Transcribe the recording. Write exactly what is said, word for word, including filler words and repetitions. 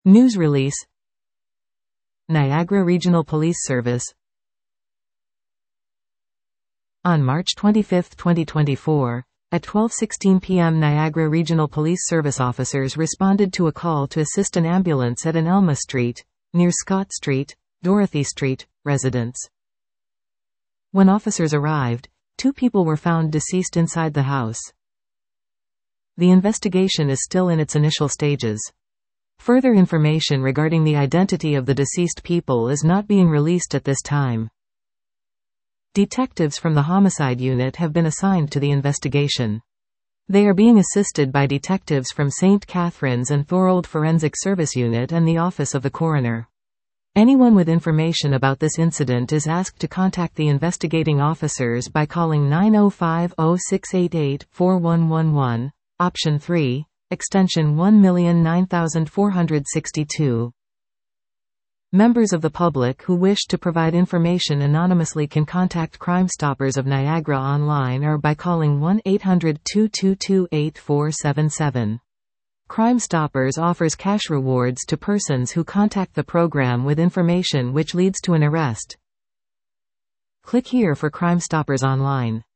News release. Niagara Regional Police Service. On March twenty-fifth, twenty twenty-four, at twelve sixteen p m Niagara Regional Police Service officers responded to a call to assist an ambulance at an Elma Street, near Scott Street, Dorothy Street, residence. When officers arrived, two people were found deceased inside the house. The investigation is still in its initial stages. Further information regarding the identity of the deceased people is not being released at this time. Detectives from the homicide unit have been assigned to the investigation. They are being assisted by detectives from Saint Catharines and Thorold Forensic Service Unit and the Office of the Coroner. Anyone with information about this incident is asked to contact the investigating officers by calling nine oh five, oh six eight eight, four one one one, option three, extension one nine four six two. Members of the public who wish to provide information anonymously can contact Crime Stoppers of Niagara online or by calling one eight hundred, two two two, eight four seven seven. Crime Stoppers offers cash rewards to persons who contact the program with information which leads to an arrest. Click here for Crime Stoppers online.